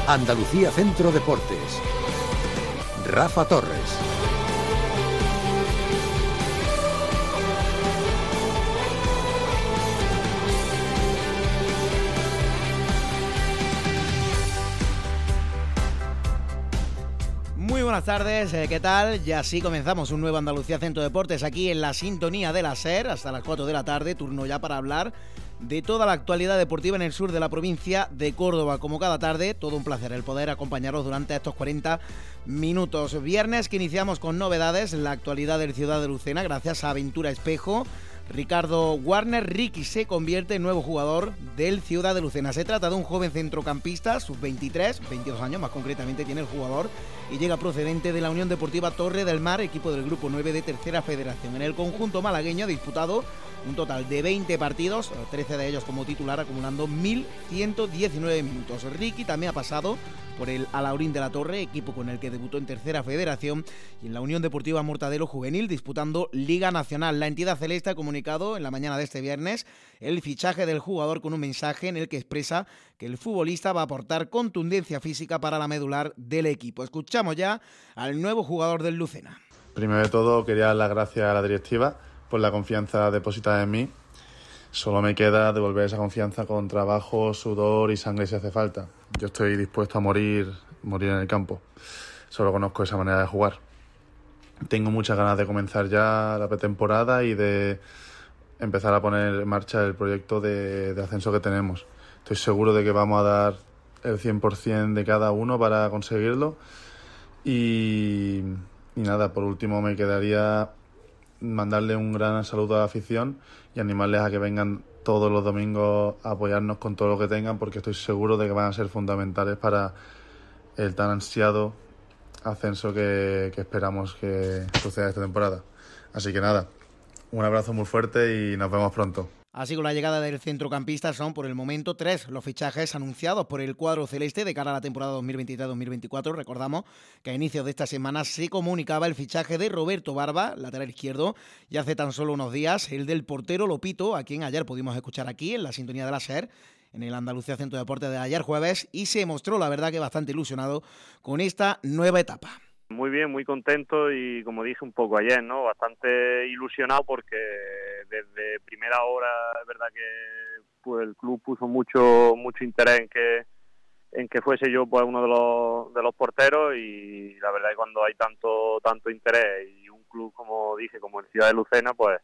Andalucía Centro Deportes. Rafa Torres. Muy buenas tardes, ¿qué tal? Ya sí comenzamos un nuevo Andalucía Centro Deportes aquí en la sintonía de la SER hasta las 4 de la tarde, turno ya para hablar de toda la actualidad deportiva en el sur de la provincia de Córdoba. Como cada tarde, todo un placer el poder acompañaros durante estos 40 minutos. Viernes que iniciamos con novedades, la actualidad del Ciudad de Lucena gracias a Aventura Espejo. Ricardo Warner, Ricky se convierte en nuevo jugador del Ciudad de Lucena. Se trata de un joven centrocampista, sub-23, 22 años más concretamente tiene el jugador, y llega procedente de la Unión Deportiva Torre del Mar, equipo del Grupo 9 de Tercera Federación. En el conjunto malagueño ha disputado un total de 20 partidos, 13 de ellos como titular, acumulando 1.119 minutos. Ricky también ha pasado por el Alaurín de la Torre, equipo con el que debutó en Tercera Federación, y en la Unión Deportiva Mortadelo Juvenil, disputando Liga Nacional. La entidad celeste ha comunicado en la mañana de este viernes el fichaje del jugador con un mensaje en el que expresa que el futbolista va a aportar contundencia física para la medular del equipo. Escuchamos ya al nuevo jugador del Lucena. Primero de todo, quería dar las gracias a la directiva por la confianza depositada en mí. Solo me queda devolver esa confianza con trabajo, sudor y sangre si hace falta. Yo estoy dispuesto a morir en el campo. Solo conozco esa manera de jugar. Tengo muchas ganas de comenzar ya la pretemporada y de empezar a poner en marcha el proyecto de ascenso que tenemos. Estoy seguro de que vamos a dar el 100% de cada uno para conseguirlo. Y nada, por último me quedaría mandarle un gran saludo a la afición y animarles a que vengan todos los domingos a apoyarnos con todo lo que tengan, porque estoy seguro de que van a ser fundamentales para el tan ansiado ascenso que esperamos que suceda esta temporada. Así que nada, un abrazo muy fuerte y nos vemos pronto. Así, con la llegada del centrocampista, son por el momento 3 los fichajes anunciados por el cuadro celeste de cara a la temporada 2023-2024. Recordamos que a inicios de esta semana se comunicaba el fichaje de Roberto Barba, lateral izquierdo, y hace tan solo unos días el del portero Lopito, a quien ayer pudimos escuchar aquí en la sintonía de la SER, en el Andalucía Centro Deportes de ayer jueves, y se mostró, la verdad, que bastante ilusionado con esta nueva etapa. Muy bien, muy contento y, como dije un poco ayer, ¿no?, bastante ilusionado porque desde primera hora es verdad que pues el club puso mucho interés en que fuese yo pues uno de los porteros, y la verdad que cuando hay tanto interés y un club, como dije, como el Ciudad de Lucena, pues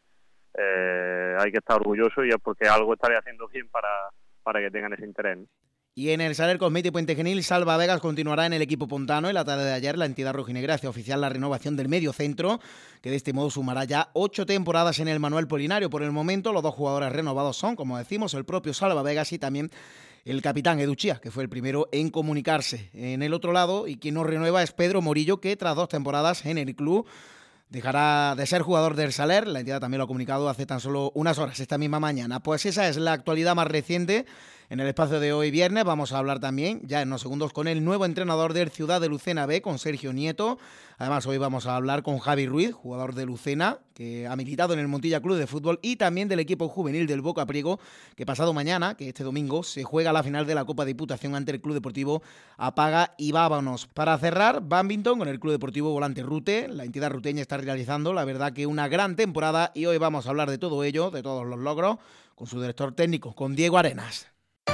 hay que estar orgulloso, y es porque algo estaré haciendo bien para que tengan ese interés, ¿no? Y en el Saler Cosmete Puente Genil, Salva Vegas continuará en el equipo pontano. En la tarde de ayer, la entidad rojinegra hace oficial la renovación del medio centro, que de este modo sumará ya 8 temporadas en el Manuel Polinario. Por el momento, los dos jugadores renovados son, como decimos, el propio Salva Vegas y también el capitán Edu Chía, que fue el primero en comunicarse. En el otro lado, y quien no renueva, es Pedro Morillo, que tras 2 temporadas en el club dejará de ser jugador del Saler. La entidad también lo ha comunicado hace tan solo unas horas, esta misma mañana. Pues esa es la actualidad más reciente. En el espacio de hoy viernes vamos a hablar también, ya en unos segundos, con el nuevo entrenador del Ciudad de Lucena B, con Sergio Nieto. Además, hoy vamos a hablar con Javi Ruiz, jugador de Lucena, que ha militado en el Montilla Club de Fútbol, y también del equipo juvenil del Boca Priego, que pasado mañana, que este domingo, se juega la final de la Copa Diputación ante el Club Deportivo Apaga y Vábanos. Para cerrar, bádminton con el Club Deportivo Volante Rute. La entidad ruteña está realizando, la verdad, que una gran temporada, y hoy vamos a hablar de todo ello, de todos los logros, con su director técnico, con Diego Arenas.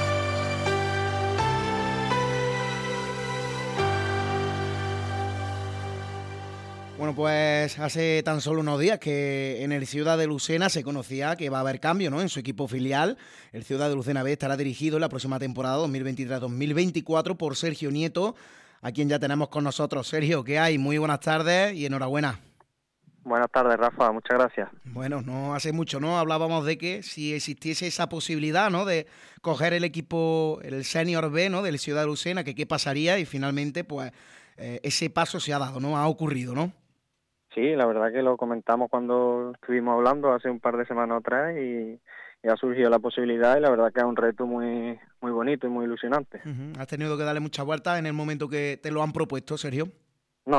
Bueno, pues hace tan solo unos días que en el Ciudad de Lucena se conocía que va a haber cambio, ¿no?, en su equipo filial. El Ciudad de Lucena B estará dirigido en la próxima temporada 2023-2024 por Sergio Nieto, a quien ya tenemos con nosotros. Sergio, ¿qué hay? Muy buenas tardes y enhorabuena. Buenas tardes, Rafa, muchas gracias. Bueno, no hace mucho, ¿no?, hablábamos de que si existiese esa posibilidad, ¿no?, de coger el equipo, el Senior B, ¿no?, del Ciudad de Lucena, que qué pasaría, y finalmente, pues, ese paso se ha dado, ¿no?, ha ocurrido, ¿no? Sí, la verdad que lo comentamos cuando estuvimos hablando hace un par de semanas atrás y ha surgido la posibilidad, y la verdad que es un reto muy bonito y muy ilusionante. ¿Has tenido que darle muchas vueltas en el momento que te lo han propuesto, Sergio? No,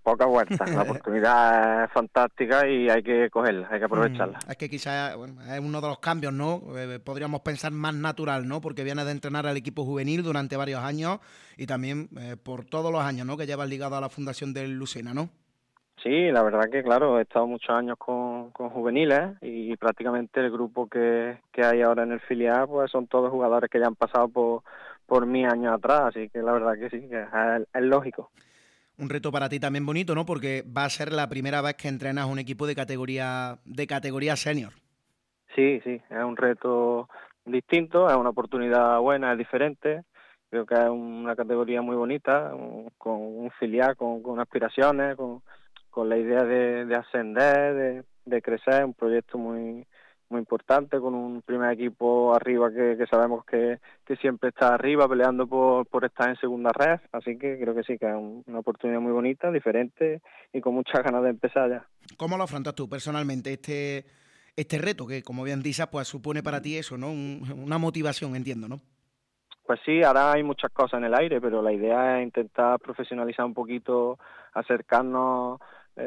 pocas vueltas. La oportunidad es fantástica y hay que cogerla, hay que aprovecharla. Es que quizás es uno de los cambios, ¿no? Podríamos pensar más natural, ¿no? Porque viene de entrenar al equipo juvenil durante varios años y también por todos los años, ¿no? Que llevas ligado a la fundación del Lucena, ¿no? Sí, la verdad que claro, he estado muchos años con juveniles y prácticamente el grupo que hay ahora en el filial pues son todos jugadores que ya han pasado por mí años atrás, así que la verdad que sí, que es lógico. Un reto para ti también bonito, ¿no? Porque va a ser la primera vez que entrenas un equipo de categoría senior. Sí, es un reto distinto, es una oportunidad buena, es diferente. Creo que es una categoría muy bonita, con un filial, con aspiraciones, con la idea de ascender, de crecer, un proyecto muy importante, con un primer equipo arriba que sabemos que siempre está arriba peleando por estar en segunda red, así que creo que sí, que es una oportunidad muy bonita, diferente y con muchas ganas de empezar ya. ¿Cómo lo afrontas tú personalmente este reto que, como bien dices, pues supone para ti eso, ¿no? Una motivación, entiendo, ¿no? Pues sí, ahora hay muchas cosas en el aire, pero la idea es intentar profesionalizar un poquito, acercarnos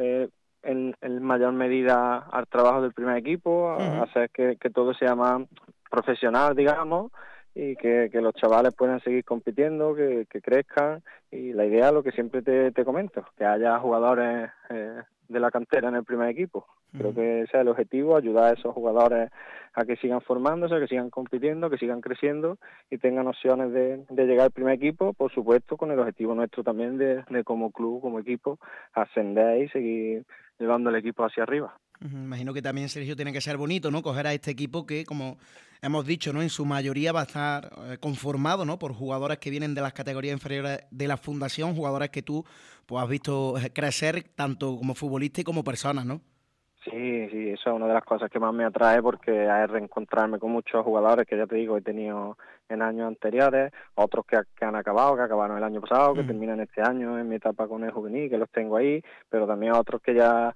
en mayor medida al trabajo del primer equipo, hacer que todo sea más profesional, digamos, y que los chavales puedan seguir compitiendo, que crezcan, y la idea, lo que siempre te comento, que haya jugadores de la cantera en el primer equipo. Creo que ese es el objetivo, ayudar a esos jugadores a que sigan formándose, que sigan compitiendo, que sigan creciendo y tengan opciones de llegar al primer equipo, por supuesto con el objetivo nuestro también de como club, como equipo, ascender y seguir llevando el equipo hacia arriba. Imagino que también, Sergio, tiene que ser bonito, ¿no? Coger a este equipo que, como hemos dicho, ¿no? En su mayoría va a estar conformado, ¿no? Por jugadores que vienen de las categorías inferiores de la fundación, jugadores que tú pues has visto crecer tanto como futbolista y como persona, ¿no? Sí, eso es una de las cosas que más me atrae porque es reencontrarme con muchos jugadores que ya te digo he tenido en años anteriores, otros que han acabado, que acabaron el año pasado, que terminan este año en mi etapa con el juvenil, que los tengo ahí, pero también otros que ya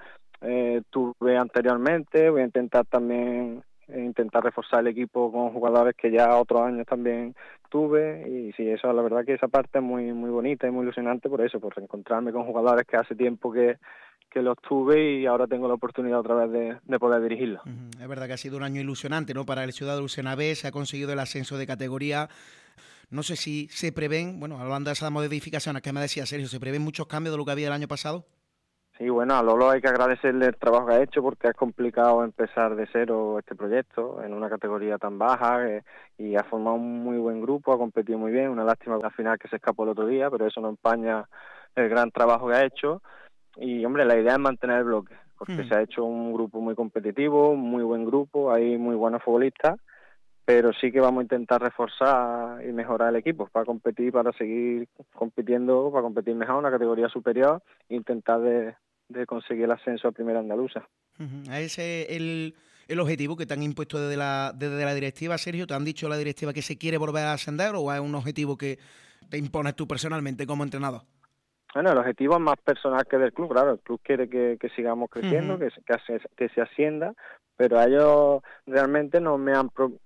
tuve anteriormente. Voy a intentar también reforzar el equipo con jugadores que ya otros años también tuve, y sí, eso la verdad que esa parte es muy bonita y muy ilusionante por eso, por reencontrarme con jugadores que hace tiempo que los tuve y ahora tengo la oportunidad otra vez de poder dirigirlos. Es verdad que ha sido un año ilusionante, ¿no? Para el Ciudad de Lucena B, se ha conseguido el ascenso de categoría. No sé si se prevén, bueno, hablando de esas modificaciones que me decía Sergio, ¿se prevén muchos cambios de lo que había el año pasado? Sí, bueno, a Lolo hay que agradecerle el trabajo que ha hecho porque es complicado empezar de cero este proyecto en una categoría tan baja y ha formado un muy buen grupo, ha competido muy bien. Una lástima al final que se escapó el otro día, pero eso no empaña el gran trabajo que ha hecho. Y, hombre, la idea es mantener el bloque, porque se ha hecho un grupo muy competitivo, muy buen grupo, hay muy buenos futbolistas, pero sí que vamos a intentar reforzar y mejorar el equipo para competir, para seguir compitiendo, para competir mejor en una categoría superior e intentar de conseguir el ascenso a Primera Andaluza. Ese es el objetivo que te han impuesto desde la directiva, Sergio. ¿Te han dicho la directiva que se quiere volver a ascender o es un objetivo que te impones tú personalmente como entrenador? Bueno, el objetivo es más personal que del club, claro, el club quiere que sigamos creciendo, que se ascienda, pero ellos realmente no me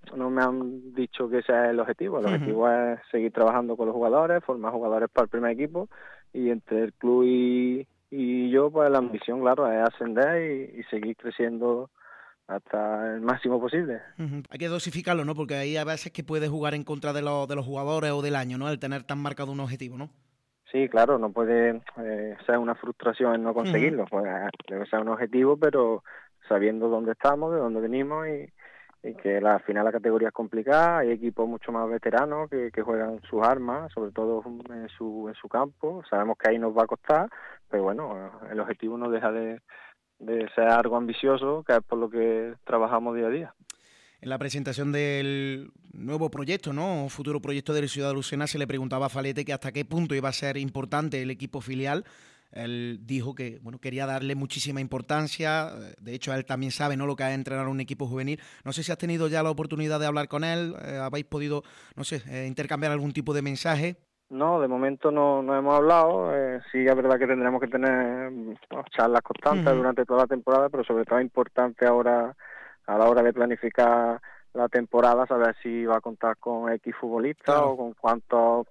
han dicho que ese es el objetivo. El objetivo es seguir trabajando con los jugadores, formar jugadores para el primer equipo, y entre el club y yo, pues la ambición, claro, es ascender y seguir creciendo hasta el máximo posible. Hay que dosificarlo, ¿no? Porque ahí a veces que puede jugar en contra de los jugadores o del año, ¿no? El tener tan marcado un objetivo, ¿no? Sí, claro, no puede ser una frustración en no conseguirlo, pues debe ser un objetivo, pero sabiendo dónde estamos, de dónde venimos y que al final la categoría es complicada, hay equipos mucho más veteranos que juegan sus armas, sobre todo en su campo, sabemos que ahí nos va a costar, pero bueno, el objetivo no deja de ser algo ambicioso, que es por lo que trabajamos día a día. En la presentación del nuevo proyecto, ¿no? Futuro proyecto de la Ciudad de Lucena, se le preguntaba a Falete que hasta qué punto iba a ser importante el equipo filial. Él dijo que bueno, quería darle muchísima importancia. De hecho, él también sabe, ¿no?, lo que es entrenar un equipo juvenil. No sé si has tenido ya la oportunidad de hablar con él, habéis podido, no sé, intercambiar algún tipo de mensaje. No, de momento no hemos hablado. Sí, es verdad que tendremos que tener charlas constantes durante toda la temporada, pero sobre todo es importante ahora, a la hora de planificar la temporada, saber si va a contar con X futbolistas, claro, o con cuántos,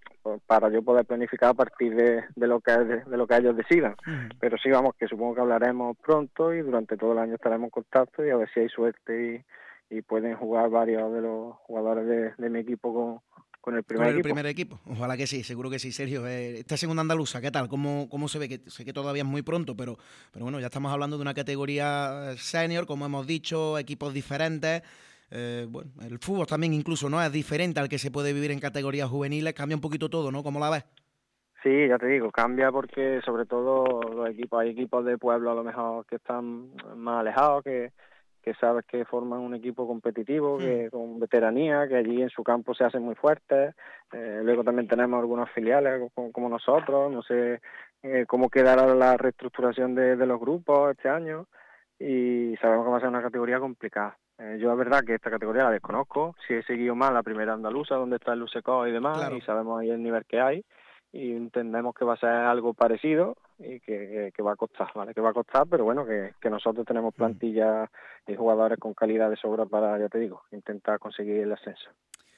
para yo poder planificar a partir de lo que ellos decidan. Pero sí, vamos, que supongo que hablaremos pronto y durante todo el año estaremos en contacto y a ver si hay suerte y pueden jugar varios de los jugadores de mi equipo con el primer equipo. Ojalá que sí, seguro que sí. Sergio, esta segunda andaluza, ¿qué tal? ¿Cómo se ve? Que sé que todavía es muy pronto, pero bueno, ya estamos hablando de una categoría senior, como hemos dicho, equipos diferentes. Bueno, el fútbol también incluso no es diferente al que se puede vivir en categorías juveniles, cambia un poquito todo, ¿no? ¿Cómo la ves? Sí, ya te digo, cambia porque sobre todo hay equipos de pueblo a lo mejor que están más alejados, que sabes que forman un equipo competitivo, que con veteranía, que allí en su campo se hacen muy fuertes. Luego también tenemos algunas filiales como nosotros, no sé cómo quedará la reestructuración de los grupos este año y sabemos que va a ser una categoría complicada. Yo es verdad que esta categoría la desconozco, si he seguido más la primera andaluza, donde está el Lusecó y demás, claro. Y sabemos ahí el nivel que hay y entendemos que va a ser algo parecido y que va a costar, ¿vale? Que va a costar, pero bueno, que nosotros tenemos plantilla y jugadores con calidad de sobra para, ya te digo, intentar conseguir el ascenso.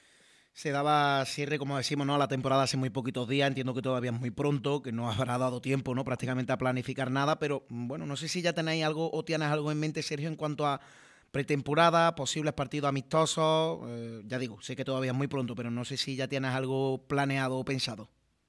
Se daba cierre, como decimos, ¿no?, a la temporada hace muy poquitos días. Entiendo que todavía es muy pronto, que no habrá dado tiempo, ¿no?, prácticamente a planificar nada, pero bueno, no sé si ya tenéis algo o tienes algo en mente, Sergio, en cuanto a pretemporada, posibles partidos amistosos. Ya digo, sé que todavía es muy pronto, pero no sé si ya tienes algo planeado o pensado.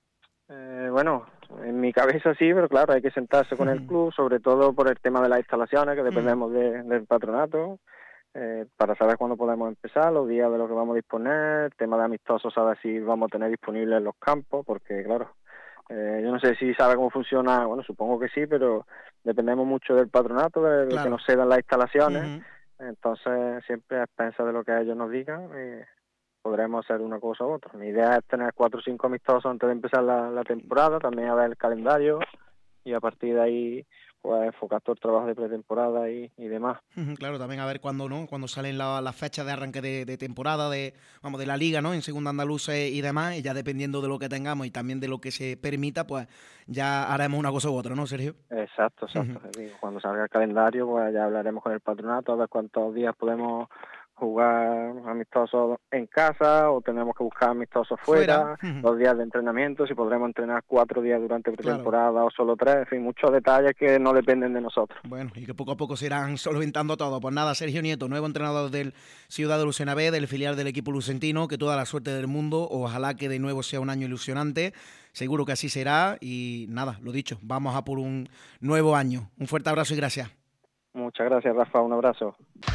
Bueno, en mi cabeza sí, pero claro, hay que sentarse con el club, sobre todo por el tema de las instalaciones, que dependemos del patronato, para saber cuándo podemos empezar, los días de los que vamos a disponer, el tema de amistosos, saber si vamos a tener disponibles los campos, porque claro, yo no sé si sabe cómo funciona, bueno, supongo que sí, pero dependemos mucho del patronato, de claro, que nos cedan las instalaciones, entonces siempre a expensas de lo que ellos nos digan, podremos hacer una cosa u otra. Mi idea es tener 4 o 5 amistosos antes de empezar la temporada, también a ver el calendario y a partir de ahí pues enfocar todo el trabajo de pretemporada y demás. Claro, también a ver cuándo, ¿no?, cuando salen las fechas de arranque de temporada de la liga, ¿no?, en segunda andaluza y demás, y ya dependiendo de lo que tengamos y también de lo que se permita, pues ya haremos una cosa u otra, ¿no, Sergio? Exacto. Cuando salga el calendario, pues ya hablaremos con el patronato a ver cuántos días podemos jugar amistosos en casa o tenemos que buscar amistosos fuera, 2 días de entrenamiento, si podremos entrenar 4 días durante pretemporada, claro, o solo 3, en fin, muchos detalles que no dependen de nosotros. Bueno, y que poco a poco se irán solventando todo. Pues nada, Sergio Nieto, nuevo entrenador del Ciudad de Lucena B, del filial del equipo lucentino, que toda la suerte del mundo, ojalá que de nuevo sea un año ilusionante, seguro que así será y nada, lo dicho, vamos a por un nuevo año. Un fuerte abrazo y gracias. Muchas gracias, Rafa, un abrazo.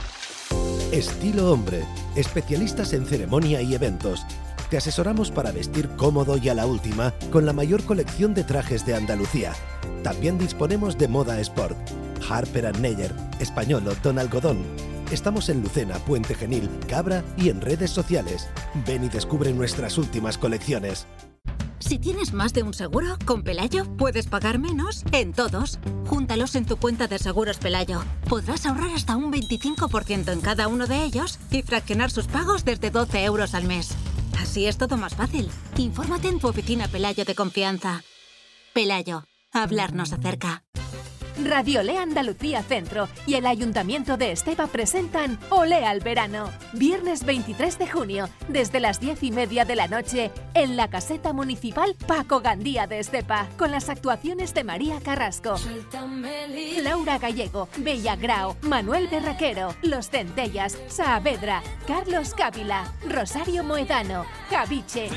Estilo Hombre, especialistas en ceremonia y eventos. Te asesoramos para vestir cómodo y a la última con la mayor colección de trajes de Andalucía. También disponemos de moda sport. Harper & Neyer, Españolo, Don Algodón. Estamos en Lucena, Puente Genil, Cabra y en redes sociales. Ven y descubre nuestras últimas colecciones. Si tienes más de un seguro, con Pelayo puedes pagar menos en todos. Júntalos en tu cuenta de seguros Pelayo. Podrás ahorrar hasta un 25% en cada uno de ellos y fraccionar sus pagos desde 12 euros al mes. Así es todo más fácil. Infórmate en tu oficina Pelayo de confianza. Pelayo, hablarnos acerca. Radiolé Andalucía Centro y el Ayuntamiento de Estepa presentan Olé al Verano. Viernes 23 de junio, desde las 10:30 de la noche, en la Caseta Municipal Paco Gandía de Estepa, con las actuaciones de María Carrasco, Laura Gallego, Bella Grao, Manuel Berraquero, Los Centellas, Saavedra, Carlos Cávila, Rosario Moedano, Javiche,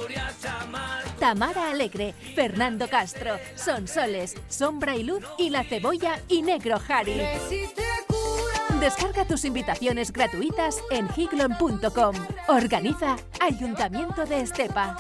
Tamara Alegre, Fernando Castro, Sonsoles, Sombra y Luz y La Cebolla y Negro Jari. Descarga tus invitaciones gratuitas en giglon.com. Organiza Ayuntamiento de Estepa.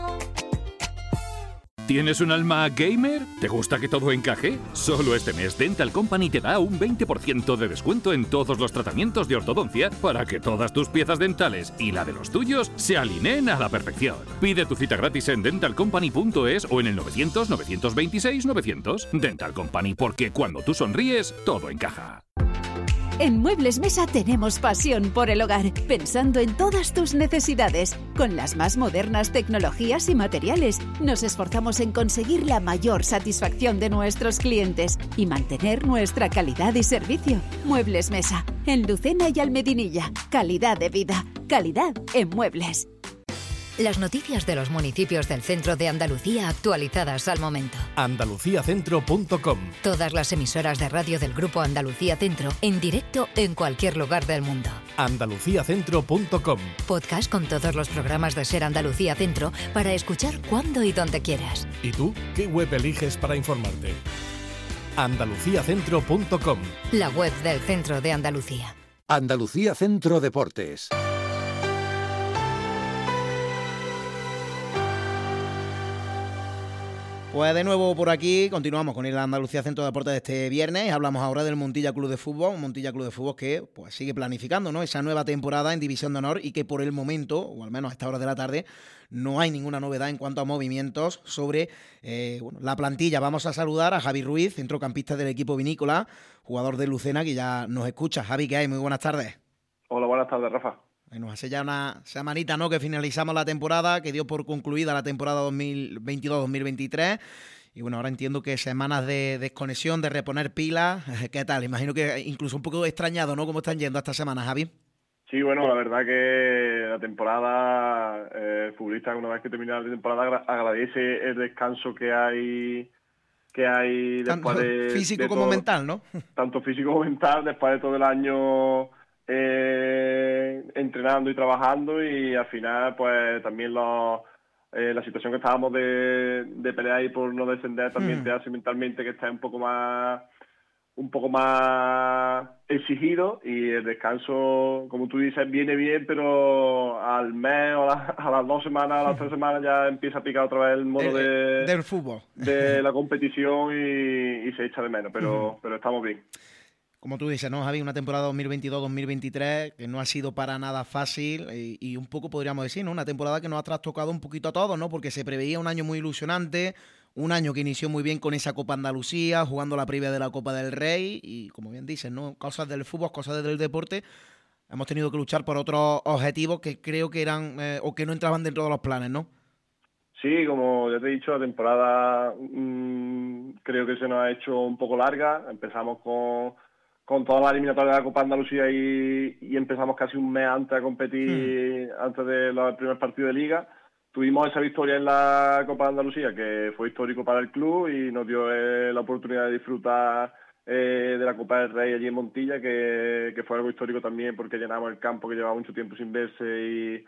¿Tienes un alma gamer? ¿Te gusta que todo encaje? Solo este mes Dental Company te da un 20% de descuento en todos los tratamientos de ortodoncia para que todas tus piezas dentales y la de los tuyos se alineen a la perfección. Pide tu cita gratis en dentalcompany.es o en el 900-926-900. Dental Company, porque cuando tú sonríes, todo encaja. En Muebles Mesa tenemos pasión por el hogar, pensando en todas tus necesidades. Con las más modernas tecnologías y materiales, nos esforzamos en conseguir la mayor satisfacción de nuestros clientes y mantener nuestra calidad y servicio. Muebles Mesa, en Lucena y Almedinilla. Calidad de vida, calidad en muebles. Las noticias de los municipios del centro de Andalucía actualizadas al momento. Andaluciacentro.com. Todas las emisoras de radio del Grupo Andalucía Centro en directo en cualquier lugar del mundo. Andaluciacentro.com. Podcast con todos los programas de Ser Andalucía Centro para escuchar cuando y donde quieras. ¿Y tú qué web eliges para informarte? Andaluciacentro.com. La web del Centro de Andalucía. Andalucía Centro Deportes. Pues de nuevo por aquí, continuamos con el Andalucía Centro de Deportes de este viernes. Hablamos ahora del Montilla Club de Fútbol, un Montilla Club de Fútbol que pues sigue planificando, ¿no?, esa nueva temporada en División de Honor y que por el momento, o al menos a esta hora de la tarde, no hay ninguna novedad en cuanto a movimientos sobre la plantilla. Vamos a saludar a Javi Ruiz, centrocampista del equipo vinícola, jugador de Lucena, que ya nos escucha. Javi, ¿qué hay? Muy buenas tardes. Hola, buenas tardes, Rafa. Bueno, hace ya una semanita, ¿no?, que finalizamos la temporada, que dio por concluida la temporada 2022-2023. Y bueno, ahora entiendo que semanas de desconexión, de reponer pilas. ¿Qué tal? Imagino que incluso un poco extrañado, ¿no?, cómo están yendo estas semanas, Javi. Sí, bueno, la verdad que la temporada, el futbolista una vez que termina la temporada agradece el descanso que hay tanto después de... físico de como todo, mental, ¿no? Tanto físico como mental, después de todo el año entrenando y trabajando, y al final pues también la situación que estábamos de pelear ahí por no descender también te hace mentalmente que estés un poco más exigido, y el descanso, como tú dices, viene bien, pero al mes o a las 2 semanas, a las 3 semanas ya empieza a picar otra vez el modo del fútbol, de la competición, y se echa de menos, pero estamos bien. Como tú dices, ¿no, Javi? Una temporada 2022-2023 que no ha sido para nada fácil y un poco podríamos decir, ¿no?, una temporada que nos ha trastocado un poquito a todos, ¿no?, porque se preveía un año muy ilusionante, un año que inició muy bien con esa Copa Andalucía, jugando la previa de la Copa del Rey y, como bien dices, ¿no?, cosas del fútbol, cosas del deporte. Hemos tenido que luchar por otros objetivos que creo que eran o que no entraban dentro de los planes, ¿no? Sí, como ya te he dicho, la temporada creo que se nos ha hecho un poco larga. Empezamos con toda la eliminatoria de la Copa Andalucía y empezamos casi un mes antes de competir, antes del primer partido de Liga. Tuvimos esa victoria en la Copa Andalucía, que fue histórico para el club y nos dio la oportunidad de disfrutar de la Copa del Rey allí en Montilla, que fue algo histórico también porque llenamos el campo, que llevaba mucho tiempo sin verse,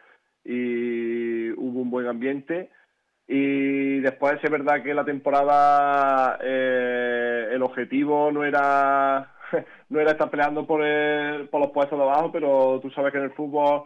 y hubo un buen ambiente. Y después es verdad que la temporada el objetivo no era estar peleando por los puestos de abajo, pero tú sabes que en el fútbol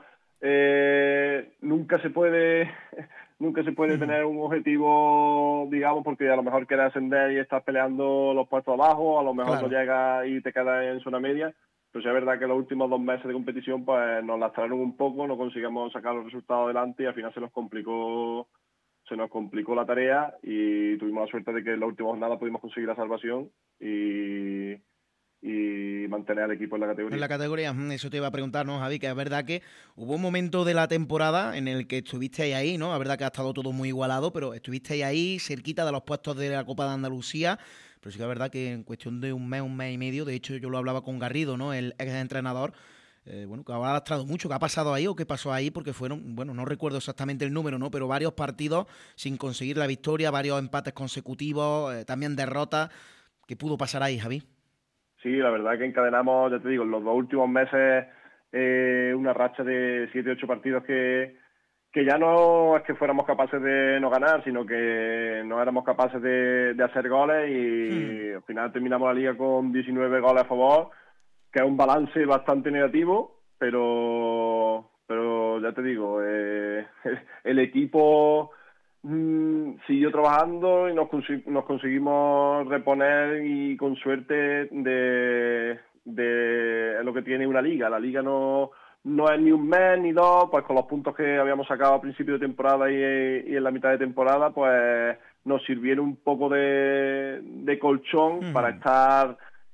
nunca se puede tener un objetivo, digamos, porque a lo mejor quieres ascender y estás peleando los puestos de abajo, a lo mejor no llegas y te quedas en zona media. Pero sí es verdad que los últimos 2 meses de competición pues nos lastraron un poco, no conseguimos sacar los resultados adelante y al final se nos complicó la tarea, y tuvimos la suerte de que en la última jornada pudimos conseguir la salvación y mantener al equipo en la categoría. En la categoría, eso te iba a preguntar, ¿no, Javi? Que es verdad que hubo un momento de la temporada en el que estuvisteis ahí, ¿no? Es verdad que ha estado todo muy igualado, pero estuvisteis ahí cerquita de los puestos de la Copa de Andalucía. Pero sí que es verdad que en cuestión de un mes y medio, de hecho yo lo hablaba con Garrido, ¿no?, el ex entrenador, que ha lastrado mucho. ¿Qué ha pasado ahí o qué pasó ahí? Porque fueron, no recuerdo exactamente el número, ¿no?, pero varios partidos sin conseguir la victoria, varios empates consecutivos, también derrotas. ¿Qué pudo pasar ahí, Javi? Sí, la verdad que encadenamos, ya te digo, en los 2 últimos meses una racha de 7-8 partidos que ya no es que fuéramos capaces de no ganar, sino que no éramos capaces de hacer goles, y al final terminamos la liga con 19 goles a favor, que es un balance bastante negativo, pero ya te digo, el equipo siguió trabajando y nos conseguimos reponer, y con suerte de lo que tiene una liga. La liga no es ni un mes ni 2, pues con los puntos que habíamos sacado a principio de temporada y en la mitad de temporada, pues nos sirvieron un poco de colchón para estar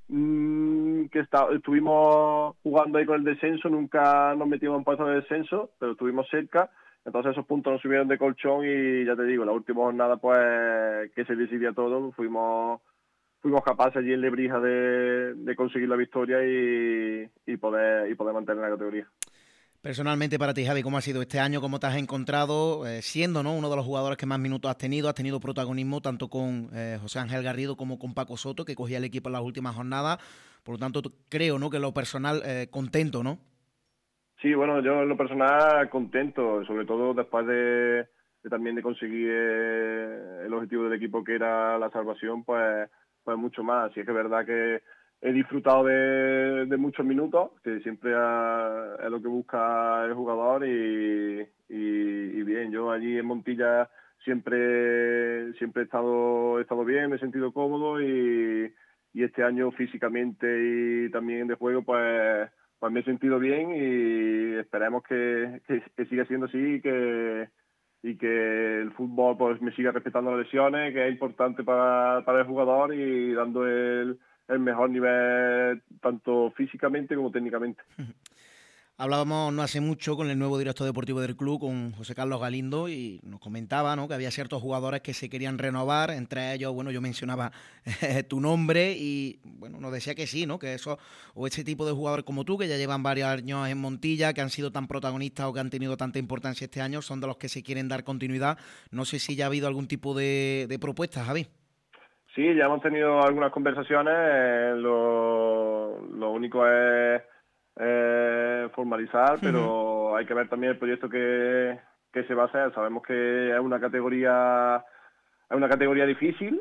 estuvimos jugando ahí con el descenso, nunca nos metimos en puestos de descenso, pero estuvimos cerca. Entonces esos puntos nos subieron de colchón, y ya te digo, la última jornada pues que se decidía todo, fuimos capaces allí en Lebrija de conseguir la victoria y poder mantener la categoría. Personalmente para ti, Javi, ¿cómo ha sido este año? ¿Cómo te has encontrado siendo, ¿no?, uno de los jugadores que más minutos has tenido? Has tenido protagonismo tanto con José Ángel Garrido como con Paco Soto, que cogía el equipo en las últimas jornadas. Por lo tanto, creo, ¿no?, que en lo personal contento, ¿no? Sí, bueno, yo en lo personal contento, sobre todo después de también de conseguir el objetivo del equipo, que era la salvación, pues mucho más. Y es que es verdad que he disfrutado de muchos minutos, que siempre es lo que busca el jugador, y bien, yo allí en Montilla siempre he estado bien, me he sentido cómodo, y este año físicamente y también de juego pues me he sentido bien, y esperemos que siga siendo así, y que el fútbol pues me siga respetando las lesiones, que es importante para el jugador, y dando el mejor nivel tanto físicamente como técnicamente. Hablábamos no hace mucho con el nuevo director deportivo del club, con José Carlos Galindo, y nos comentaba, ¿no?, que había ciertos jugadores que se querían renovar, entre ellos, bueno, yo mencionaba tu nombre, y bueno, nos decía que sí, ¿no?, que eso, o ese tipo de jugadores como tú, que ya llevan varios años en Montilla, que han sido tan protagonistas o que han tenido tanta importancia este año, son de los que se quieren dar continuidad. No sé si ya ha habido algún tipo de propuestas, Javi. Sí, ya hemos tenido algunas conversaciones, lo único es formalizar, pero hay que ver también el proyecto que se va a hacer. Sabemos que es una categoría difícil,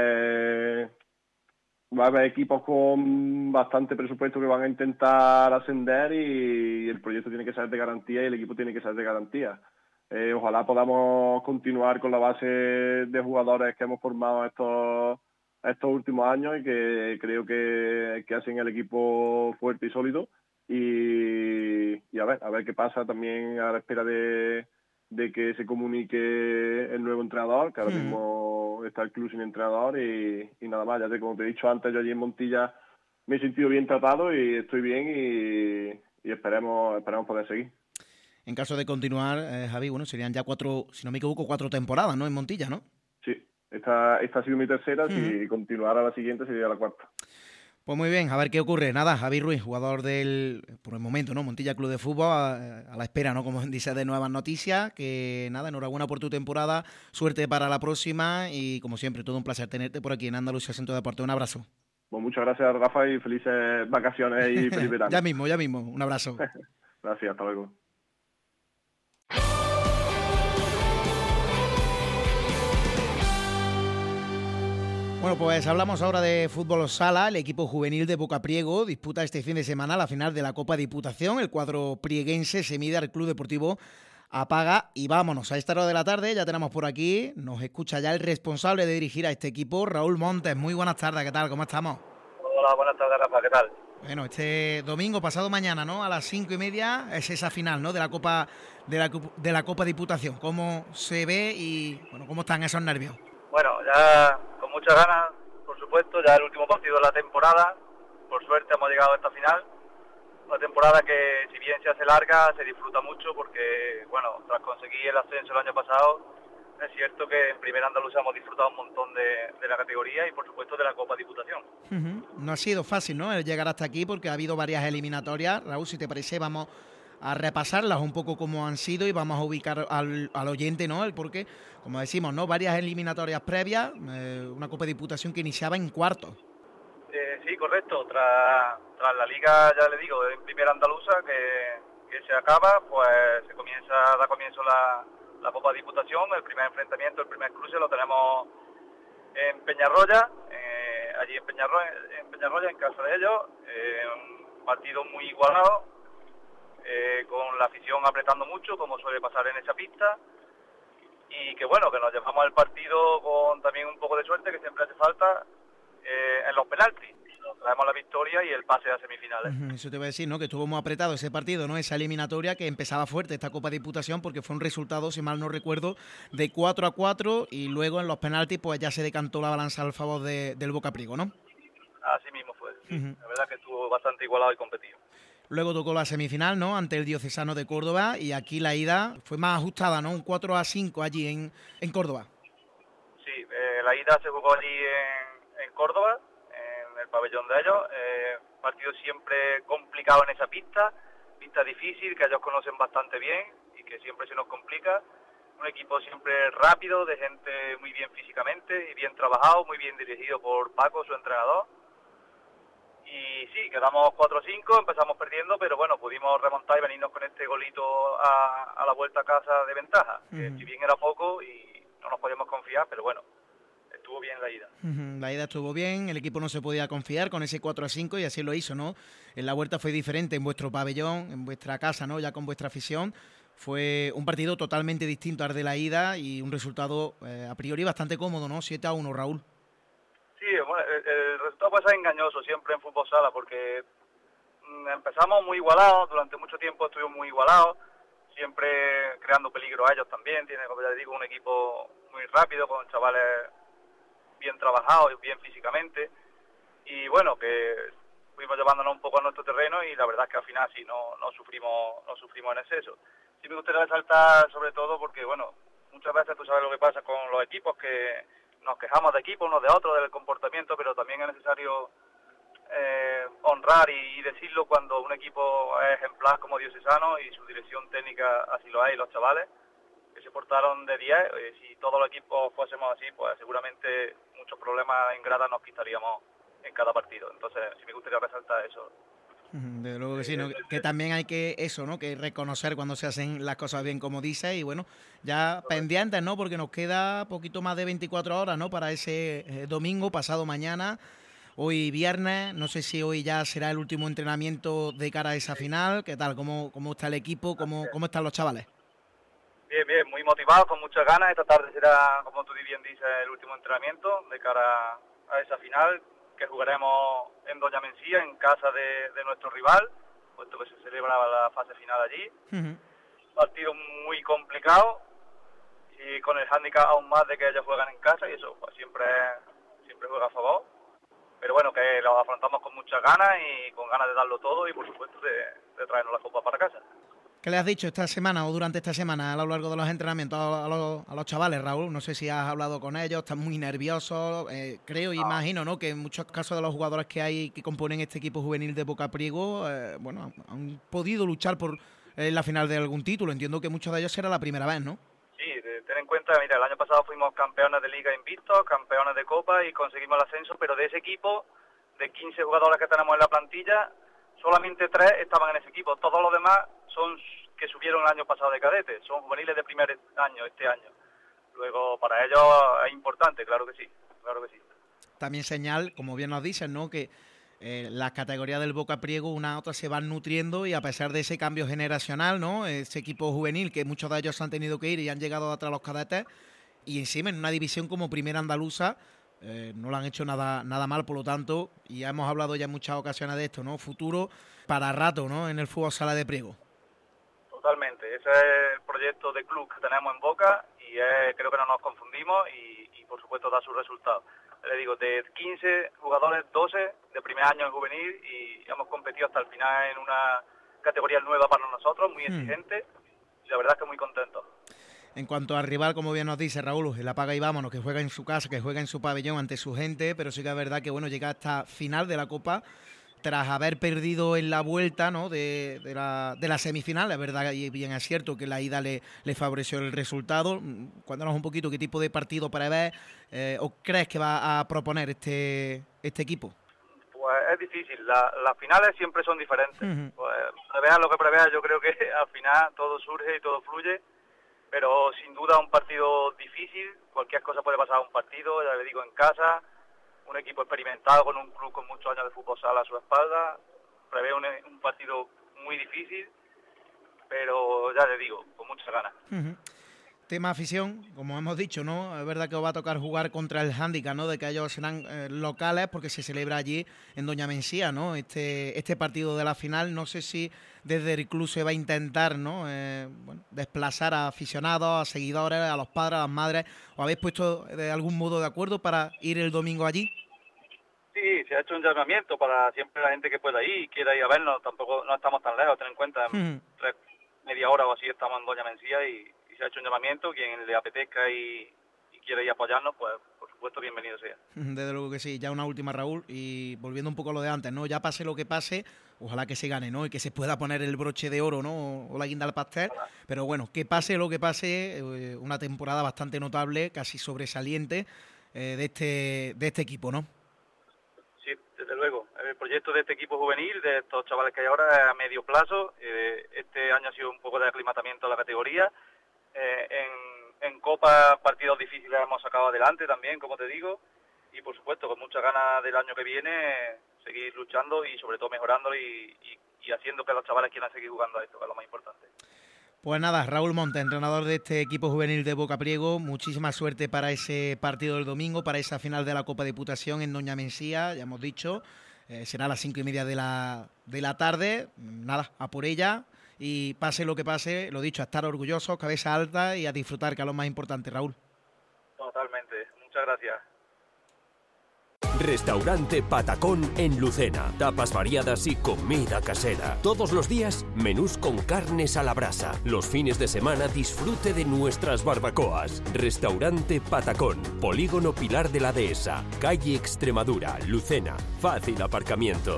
va a haber equipos con bastante presupuesto que van a intentar ascender, y el proyecto tiene que ser de garantía y el equipo tiene que ser de garantía. Ojalá podamos continuar con la base de jugadores que hemos formado estos últimos años, y que creo que hacen el equipo fuerte y sólido, y a ver qué pasa, también a la espera de que se comunique el nuevo entrenador, que ahora mismo está el club sin entrenador, y nada más. Ya sé, como te he dicho antes, yo allí en Montilla me he sentido bien tratado y estoy bien, y esperemos poder seguir. En caso de continuar, Javi, bueno, serían ya 4, si no me equivoco, 4 temporadas, ¿no?, en Montilla, ¿no? Sí, esta ha sido mi tercera, si continuara la siguiente sería la cuarta. Pues muy bien, a ver qué ocurre. Nada, Javi Ruiz, jugador por el momento, ¿no?, Montilla Club de Fútbol, a la espera, ¿no?, como dice, de nuevas noticias. Que nada, enhorabuena por tu temporada, suerte para la próxima, y como siempre, todo un placer tenerte por aquí en Andalucía Centro de Deporte. Un abrazo. Pues muchas gracias, Rafa, y felices vacaciones y feliz verano. Ya mismo, un abrazo. Gracias, hasta luego. Bueno, pues hablamos ahora de fútbol sala. El equipo juvenil de Bocapriego disputa este fin de semana la final de la Copa Diputación. El cuadro prieguense se mide al Club Deportivo Apaga y vámonos. A esta hora de la tarde ya tenemos por aquí, nos escucha ya el responsable de dirigir a este equipo, Raúl Montes. Muy buenas tardes, ¿qué tal? ¿Cómo estamos? Hola, buenas tardes, Rafa, ¿qué tal? Bueno, este domingo, pasado mañana, ¿no?, a las 5:30 es esa final, ¿no?, de la Copa Diputación. ¿Cómo se ve y bueno, cómo están esos nervios? Bueno, ya con muchas ganas, por supuesto, ya el último partido de la temporada. Por suerte hemos llegado a esta final. Una temporada que, si bien se hace larga, se disfruta mucho porque, bueno, tras conseguir el ascenso el año pasado, es cierto que en Primera Andalucía hemos disfrutado un montón de la categoría y, por supuesto, de la Copa Diputación. No ha sido fácil, ¿no?, el llegar hasta aquí, porque ha habido varias eliminatorias. Raúl, si te parece, vamos a repasarlas un poco como han sido, y vamos a ubicar al oyente, ¿no?, el porqué. Como decimos, ¿no?, varias eliminatorias previas, una Copa de Diputación que iniciaba en cuartos. Sí, correcto. Tras la Liga, ya le digo, en Primera Andaluza, que se acaba, pues da comienzo la Copa de Diputación. El primer enfrentamiento, el primer cruce lo tenemos en Peñarroya, allí en Peñarroya, en casa de ellos. Un partido muy igualado, con la afición apretando mucho, como suele pasar en esa pista, y que bueno, que nos llevamos al partido con también un poco de suerte, que siempre hace falta, en los penaltis. Nos traemos la victoria y el pase a semifinales. Eso te voy a decir, ¿no?, que estuvo muy apretado ese partido, ¿no?, esa eliminatoria, que empezaba fuerte esta Copa de Diputación, porque fue un resultado, si mal no recuerdo, de 4-4, y luego en los penaltis pues ya se decantó la balanza al favor del Bocapriego, ¿no? Así mismo fue, sí. La verdad que estuvo bastante igualado y competido. Luego tocó la semifinal, ¿no?, ante el Diocesano de Córdoba, y aquí la ida fue más ajustada, ¿no?, un 4-5 allí en Córdoba. Sí, la ida se jugó allí en Córdoba, en el pabellón de ellos. Partido siempre complicado en esa pista, pista difícil, que ellos conocen bastante bien y que siempre se nos complica. Un equipo siempre rápido, de gente muy bien físicamente y bien trabajado, muy bien dirigido por Paco, su entrenador. Y sí, quedamos 4-5, empezamos perdiendo, pero bueno, pudimos remontar y venirnos con este golito a la vuelta a casa de ventaja. Que si bien era poco y no nos podíamos confiar, pero bueno, estuvo bien la ida. La ida estuvo bien, el equipo no se podía confiar con ese 4-5 y así lo hizo, ¿no? En la vuelta fue diferente, en vuestro pabellón, en vuestra casa, ¿no? Ya con vuestra afición. Fue un partido totalmente distinto al de la ida y un resultado a priori bastante cómodo, ¿no? 7-1, Raúl. Sí, bueno, el resultado puede ser engañoso siempre en fútbol sala porque empezamos muy igualados, durante mucho tiempo estuvimos muy igualados, siempre creando peligro a ellos también. Tiene, como ya les digo, un equipo muy rápido, con chavales bien trabajados y bien físicamente. Y bueno, que fuimos llevándonos un poco a nuestro terreno y la verdad es que al final sí, no sufrimos en exceso. Sí me gustaría resaltar sobre todo porque, bueno, muchas veces tú sabes lo que pasa con los equipos, que nos quejamos de equipos unos de otros, del comportamiento, pero también es necesario honrar y decirlo cuando un equipo es ejemplar como Diocesano y su dirección técnica así lo es, y los chavales que se portaron de 10. Si todos los equipos fuésemos así, pues seguramente muchos problemas en grada nos quitaríamos en cada partido. Entonces sí me gustaría resaltar eso. Desde luego que sí, ¿no? Que también hay que eso, ¿no? Que reconocer cuando se hacen las cosas bien, como dice, y bueno, ya pendientes, ¿no? Porque nos queda poquito más de 24 horas, ¿no? Para ese domingo, pasado mañana, hoy viernes. No sé si hoy ya será el último entrenamiento de cara a esa final. ¿Qué tal? ¿Cómo está el equipo? ¿Cómo están los chavales? Bien, muy motivados, con muchas ganas. Esta tarde será, como tú bien dices, el último entrenamiento de cara a esa final, que jugaremos en Doña Mencía, en casa de nuestro rival, puesto que se celebraba la fase final allí. Partido muy complicado y con el hándicap aún más de que ellos juegan en casa, y eso pues siempre juega a favor. Pero bueno, que lo afrontamos con muchas ganas y con ganas de darlo todo y por supuesto de traernos la copa para casa. ¿Qué le has dicho esta semana o durante esta semana a lo largo de los entrenamientos a los chavales, Raúl? No sé si has hablado con ellos, están muy nerviosos. Creo y imagino, ¿no?, que en muchos casos de los jugadores que hay que componen este equipo juvenil de Boca Priego, bueno, han podido luchar por la final de algún título. Entiendo que muchos de ellos será la primera vez, ¿no? Sí, ten en cuenta, mira, el año pasado fuimos campeones de Liga invictos, campeones de Copa y conseguimos el ascenso, pero de ese equipo, de 15 jugadores que tenemos en la plantilla, solamente 3 estaban en ese equipo. Todos los demás son que subieron el año pasado de cadetes, son juveniles de primer año, este año. Luego, para ellos es importante, claro que sí. También señal, como bien nos dicen, ¿no?, que las categorías del Boca Priego una a otra se van nutriendo y a pesar de ese cambio generacional, ¿no?, ese equipo juvenil que muchos de ellos han tenido que ir y han llegado atrás los cadetes, y encima en una división como Primera Andaluza, no lo han hecho nada mal, por lo tanto, y ya hemos hablado ya en muchas ocasiones de esto, ¿no?, futuro para rato, ¿no?, en el fútbol sala de Priego. Totalmente, ese es el proyecto de club que tenemos en Boca y creo que no nos confundimos y por supuesto da sus resultados. Le digo, de 15 jugadores, 12 de primer año en juvenil y hemos competido hasta el final en una categoría nueva para nosotros, muy exigente, y la verdad es que muy contentos. En cuanto al rival, como bien nos dice Raúl, el apaga y vámonos, que juega en su casa, que juega en su pabellón ante su gente, pero sí que es verdad que bueno, llega hasta final de la Copa tras haber perdido en la vuelta, ¿no?, de la semifinal. Es verdad y bien es cierto que la ida le favoreció el resultado. Cuéntanos un poquito qué tipo de partido prevés o crees que va a proponer este equipo. Pues es difícil, las finales siempre son diferentes. Pues, preveas lo que preveas, yo creo que al final todo surge y todo fluye, pero sin duda un partido difícil, cualquier cosa puede pasar a un partido, ya le digo, en casa. Un equipo experimentado con un club con muchos años de fútbol sala a su espalda, prevé un partido muy difícil, pero ya le digo, con muchas ganas. Tema afición, como hemos dicho, ¿no? Es verdad que os va a tocar jugar contra el hándicap, ¿no?, de que ellos serán locales porque se celebra allí en Doña Mencía, ¿no?, este partido de la final. No sé si desde el club se va a intentar, ¿no?, desplazar a aficionados, a seguidores, a los padres, a las madres. ¿Os habéis puesto de algún modo de acuerdo para ir el domingo allí? Sí, se ha hecho un llamamiento para siempre la gente que pueda ir y quiera ir a vernos. Tampoco no estamos tan lejos, ten en cuenta, media hora o así estamos en Doña Mencía y se ha hecho un llamamiento. Quien le apetezca y quiere ir a apoyarnos, pues por supuesto, bienvenido sea. Desde luego que sí. Ya una última, Raúl, y volviendo un poco a lo de antes, ¿no? Ya pase lo que pase, ojalá que se gane, ¿no? Y que se pueda poner el broche de oro, ¿no? O la guinda al pastel. Pero bueno, que pase lo que pase, una temporada bastante notable, casi sobresaliente de este equipo, ¿no? Sí, desde luego. El proyecto de este equipo juvenil, de estos chavales que hay ahora, es a medio plazo. Este año ha sido un poco de aclimatamiento a la categoría. En Copa, partidos difíciles hemos sacado adelante también, como te digo. Y por supuesto, con muchas ganas del año que viene, seguir luchando y sobre todo mejorando y haciendo que los chavales quieran seguir jugando a esto, que es lo más importante. Pues nada, Raúl Monte, entrenador de este equipo juvenil de Boca Priego, muchísima suerte para ese partido del domingo, para esa final de la Copa Diputación en Doña Mencía, ya hemos dicho, será a las 5:30 de la tarde, nada, a por ella y pase lo que pase, lo dicho, a estar orgullosos, cabeza alta y a disfrutar, que es lo más importante, Raúl. Totalmente, muchas gracias. Restaurante Patacón en Lucena. Tapas variadas y comida casera. Todos los días, menús con carnes a la brasa. Los fines de semana, disfrute de nuestras barbacoas. Restaurante Patacón. Polígono Pilar de la Dehesa. Calle Extremadura, Lucena. Fácil aparcamiento.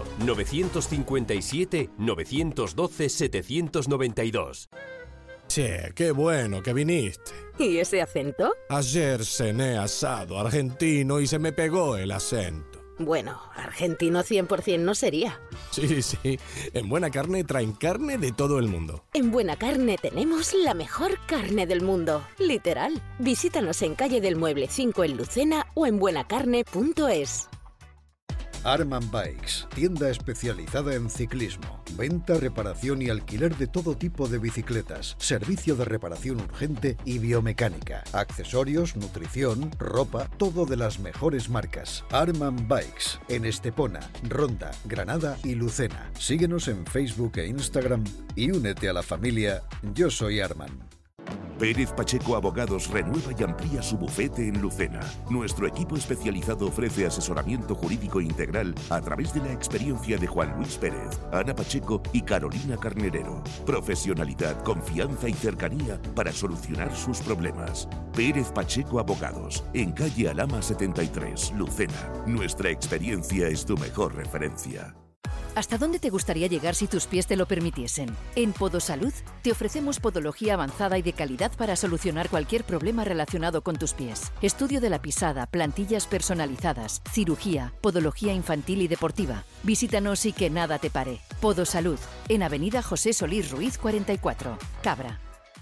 957-912-792. Che, qué bueno que viniste. ¿Y ese acento? Ayer cené asado argentino y se me pegó el acento. Bueno, argentino 100% no sería. Sí, en Buena Carne traen carne de todo el mundo. En Buena Carne tenemos la mejor carne del mundo, literal. Visítanos en Calle del Mueble 5 en Lucena o en buenacarne.es. Arman Bikes, tienda especializada en ciclismo, venta, reparación y alquiler de todo tipo de bicicletas, servicio de reparación urgente y biomecánica, accesorios, nutrición, ropa, todo de las mejores marcas. Arman Bikes, en Estepona, Ronda, Granada y Lucena. Síguenos en Facebook e Instagram y únete a la familia Yo Soy Arman. Pérez Pacheco Abogados renueva y amplía su bufete en Lucena. Nuestro equipo especializado ofrece asesoramiento jurídico integral a través de la experiencia de Juan Luis Pérez, Ana Pacheco y Carolina Carnerero. Profesionalidad, confianza y cercanía para solucionar sus problemas. Pérez Pacheco Abogados, en calle Alhama 73, Lucena. Nuestra experiencia es tu mejor referencia. ¿Hasta dónde te gustaría llegar si tus pies te lo permitiesen? En Podosalud te ofrecemos podología avanzada y de calidad para solucionar cualquier problema relacionado con tus pies. Estudio de la pisada, plantillas personalizadas, cirugía, podología infantil y deportiva. Visítanos y que nada te pare. Podosalud, en Avenida José Solís Ruiz 44, Cabra.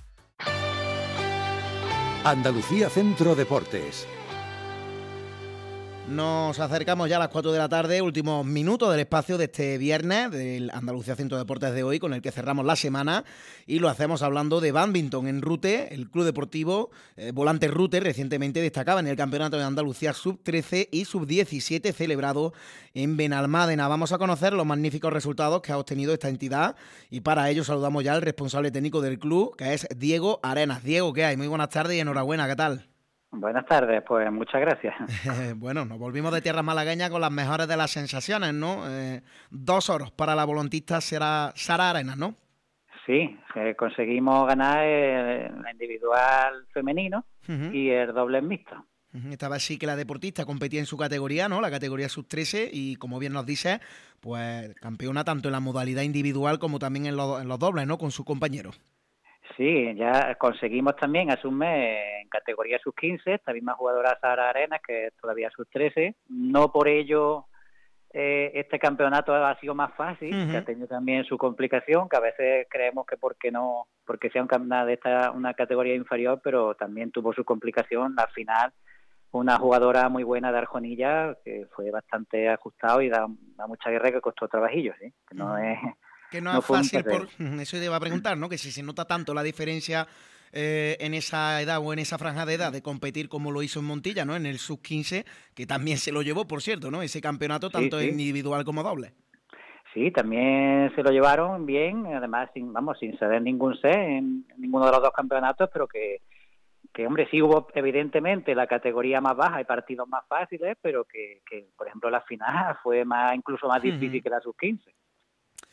Andalucía Centro Deportes. Nos acercamos ya a las 4 de la tarde, últimos minutos del espacio de este viernes del Andalucía Centro Deportes de hoy, con el que cerramos la semana, y lo hacemos hablando de bádminton en Rute. El Club Deportivo Volante Rute recientemente destacaba en el Campeonato de Andalucía Sub-13 y Sub-17 celebrado en Benalmádena. Vamos a conocer los magníficos resultados que ha obtenido esta entidad y para ello saludamos ya al responsable técnico del club, que es Diego Arenas. Diego, ¿qué hay? Muy buenas tardes y enhorabuena, ¿qué tal? Buenas tardes, pues muchas gracias. Bueno, nos volvimos de tierras malagueñas con las mejores de las sensaciones, ¿no? 2 oros para la volontista Sara Arenas, ¿no? Sí, conseguimos ganar el individual femenino y el doble mixto. Esta vez sí que la deportista competía en su categoría, ¿no? La categoría sub-13 y, como bien nos dice, pues campeona tanto en la modalidad individual como también en los dobles, ¿no? Con sus compañeros. Sí, ya conseguimos también hace un mes en categoría sub-15, esta misma jugadora Sara Arenas, que es todavía sub-13. No por ello este campeonato ha sido más fácil, que ha tenido también su complicación, que a veces creemos que porque sea un campeonato de una categoría inferior, pero también tuvo su complicación. Al final, una jugadora muy buena de Arjonilla, que fue bastante ajustado y da mucha guerra, que costó trabajillo, ¿sí? Que no es... Que no es fácil, eso te iba a preguntar, ¿no? Que si se nota tanto la diferencia en esa edad o en esa franja de edad de competir como lo hizo en Montilla, ¿no? En el sub-15, que también se lo llevó, por cierto, ¿no? Ese campeonato, tanto en individual como doble. Sí, también se lo llevaron bien, además sin ceder ningún set en ninguno de los dos campeonatos, pero que hombre, sí hubo evidentemente la categoría más baja y partidos más fáciles, pero que por ejemplo, la final fue incluso más difícil que la sub-15.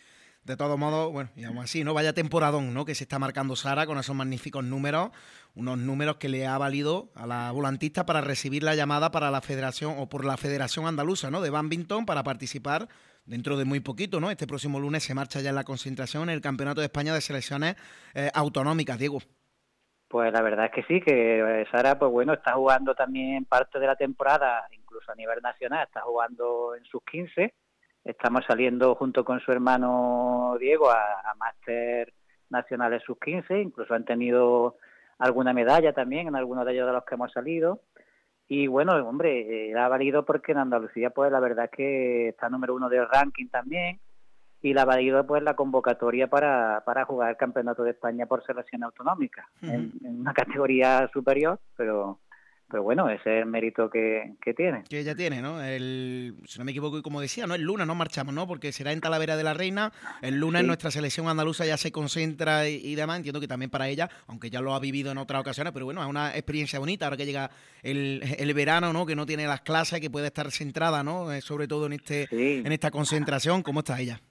De todos modos, bueno, y aún así, ¿no? Vaya temporadón, ¿no? Que se está marcando Sara con esos magníficos números, unos números que le ha valido a la volantista para recibir la llamada para la federación o por la Federación Andaluza, ¿no? De Bádminton para participar dentro de muy poquito, ¿no? Este próximo lunes se marcha ya en la concentración en el Campeonato de España de Selecciones Autonómicas, Diego. Pues la verdad es que sí, que Sara, pues bueno, está jugando también parte de la temporada, incluso a nivel nacional, está jugando en sus 15. Estamos saliendo junto con su hermano Diego a máster nacionales sub-15, incluso han tenido alguna medalla también en algunos de ellos de los que hemos salido. Y bueno, hombre, ha valido porque en Andalucía, pues la verdad es que está número 1 del ranking también, y la ha valido pues la convocatoria para jugar el Campeonato de España por selección autonómica, en una categoría superior, pero bueno, ese es el mérito que tiene. Que ella tiene, ¿no? Si no me equivoco, y como decía, ¿no? El lunes nos marchamos, ¿no? Porque será en Talavera de la Reina. El lunes nuestra selección andaluza ya se concentra y demás. Entiendo que también para ella, aunque ya lo ha vivido en otras ocasiones, pero bueno, es una experiencia bonita ahora que llega el verano, ¿no? Que no tiene las clases, que puede estar centrada, ¿no? Sobre todo en esta concentración. ¿Cómo está ella?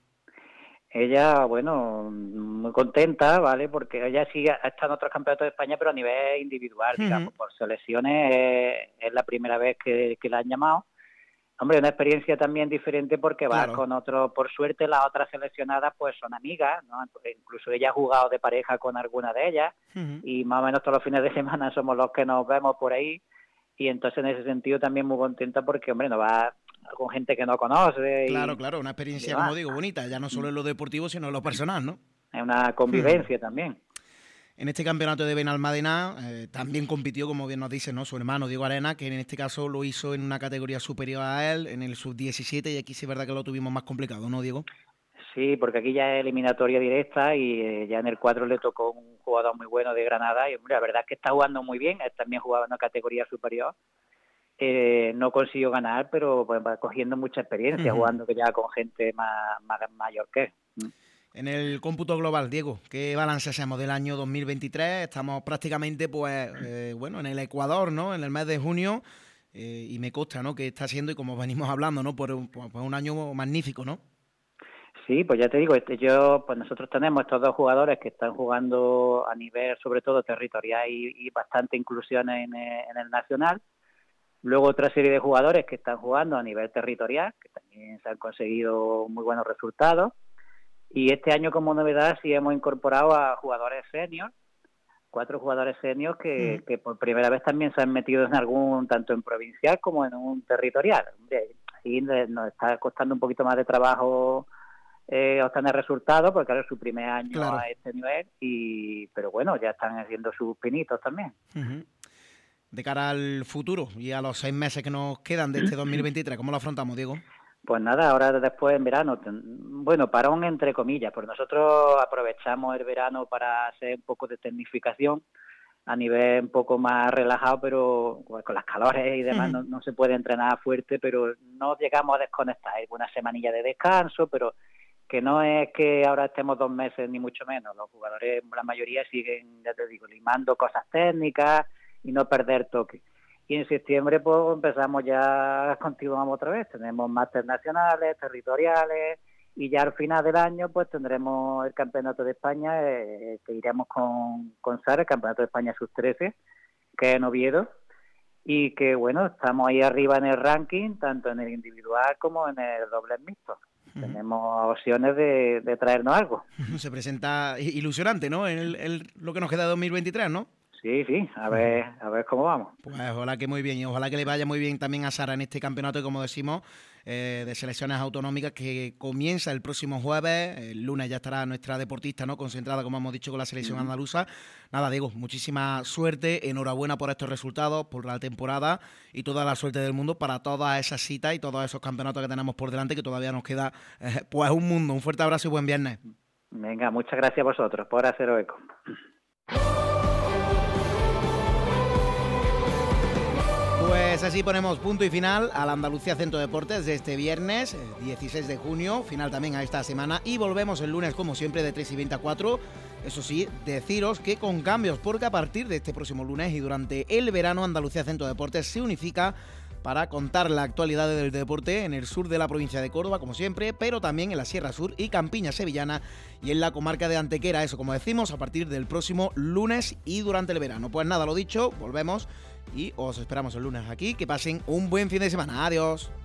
Ella, bueno, muy contenta, ¿vale? Porque ella sí ha estado en otros campeonatos de España, pero a nivel individual, digamos, por selecciones es la primera vez que la han llamado. Hombre, una experiencia también diferente porque va con otro, por suerte las otras seleccionadas pues son amigas, ¿no? Incluso ella ha jugado de pareja con alguna de ellas y más o menos todos los fines de semana somos los que nos vemos por ahí, y entonces en ese sentido también muy contenta porque, hombre, no va con gente que no conoce. Claro, una experiencia, como digo, bonita, ya no solo en lo deportivo, sino en lo personal, ¿no? Es una convivencia también. En este campeonato de Benalmádena también compitió, como bien nos dice, ¿no? Su hermano Diego Arena, que en este caso lo hizo en una categoría superior a él, en el sub-17, y aquí sí es verdad que lo tuvimos más complicado, ¿no, Diego? Sí, porque aquí ya es eliminatoria directa y ya en el 4 le tocó un jugador muy bueno de Granada y, hombre, la verdad es que está jugando muy bien, él también jugaba en una categoría superior. No consiguió ganar, pero pues va cogiendo mucha experiencia, jugando que ya con gente más mayor que él. En el cómputo global, Diego, ¿qué balance hacemos del año 2023? Estamos prácticamente, pues, bueno, en el Ecuador, ¿no? En el mes de junio, y me consta, ¿no? Que está siendo, y como venimos hablando, ¿no? Por un año magnífico, ¿no? Sí, pues ya te digo, pues nosotros tenemos estos dos jugadores que están jugando a nivel, sobre todo territorial y bastante inclusiones en el nacional. Luego otra serie de jugadores que están jugando a nivel territorial, que también se han conseguido muy buenos resultados. Y este año, como novedad, sí hemos incorporado a jugadores seniors, 4 jugadores seniors que por primera vez también se han metido en algún, tanto en provincial como en un territorial. Ahí nos está costando un poquito más de trabajo obtener resultados, porque ahora es su primer año a este nivel, pero bueno, ya están haciendo sus pinitos también. De cara al futuro y a los 6 meses que nos quedan de este 2023, ¿cómo lo afrontamos, Diego? Pues nada, ahora después en verano, bueno, parón entre comillas, pues nosotros aprovechamos el verano para hacer un poco de tecnificación a nivel un poco más relajado, pero pues, con las calores y demás no se puede entrenar fuerte, pero no llegamos a desconectar. Hay una semanilla de descanso, pero que no es que ahora estemos 2 meses ni mucho menos. Los jugadores, la mayoría, siguen, ya te digo, limando cosas técnicas y no perder toque. Y en septiembre pues empezamos ya, continuamos otra vez, tenemos máster nacionales, territoriales, y ya al final del año pues tendremos el Campeonato de España, que iremos con Sara, el Campeonato de España sub-13, que es en Oviedo, y que bueno, estamos ahí arriba en el ranking, tanto en el individual como en el doble mixto. Tenemos opciones de traernos algo. Se presenta ilusionante, ¿no? Lo que nos queda de 2023, ¿no? Sí, a ver cómo vamos. Pues ojalá que muy bien, y ojalá que le vaya muy bien también a Sara en este campeonato, y como decimos, de selecciones autonómicas, que comienza el próximo jueves. El lunes ya estará nuestra deportista, ¿no? Concentrada, como hemos dicho, con la selección andaluza. Nada, Diego, muchísima suerte, enhorabuena por estos resultados, por la temporada, y toda la suerte del mundo para todas esas citas y todos esos campeonatos que tenemos por delante, que todavía nos queda pues un mundo. Un fuerte abrazo y buen viernes. Venga, muchas gracias a vosotros por haceros eco. Pues así ponemos punto y final a la Andalucía Centro Deportes de este viernes 16 de junio, final también a esta semana, y volvemos el lunes como siempre de 3:20 a 4. Eso sí, deciros que con cambios, porque a partir de este próximo lunes y durante el verano Andalucía Centro Deportes se unifica para contar la actualidad del deporte en el sur de la provincia de Córdoba, como siempre, pero también en la Sierra Sur y Campiña Sevillana y en la comarca de Antequera, eso como decimos, a partir del próximo lunes y durante el verano. Pues nada, lo dicho, volvemos y os esperamos el lunes aquí. Que pasen un buen fin de semana. Adiós.